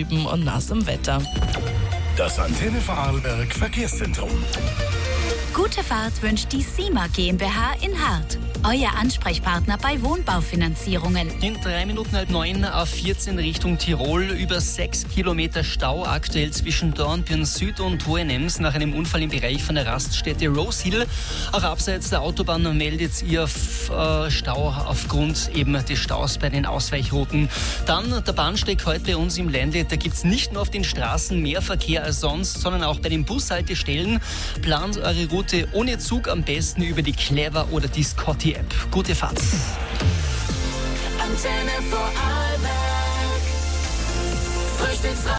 trüben und nassem Wetter. Das Antenne Vorarlberg Verkehrszentrum. Gute Fahrt wünscht die SIMA GmbH in Hart. Euer Ansprechpartner bei Wohnbaufinanzierungen. In 8:03 A14 Richtung Tirol, über 6 Kilometer Stau aktuell zwischen Dornbirn Süd und Hohenems nach einem Unfall im Bereich von der Raststätte Rose Hill. Auch abseits der Autobahn meldet ihr Stau aufgrund eben des Staus bei den Ausweichrouten. Dann der Bahnsteig heute bei uns im Ländle. Da gibt es nicht nur auf den Straßen mehr Verkehr als sonst, sondern auch bei den Bushaltestellen. Plant eure Route ohne Zug am besten über die Clever oder die Scotty App. Gute Fahrt. Antenne Vorarlberg.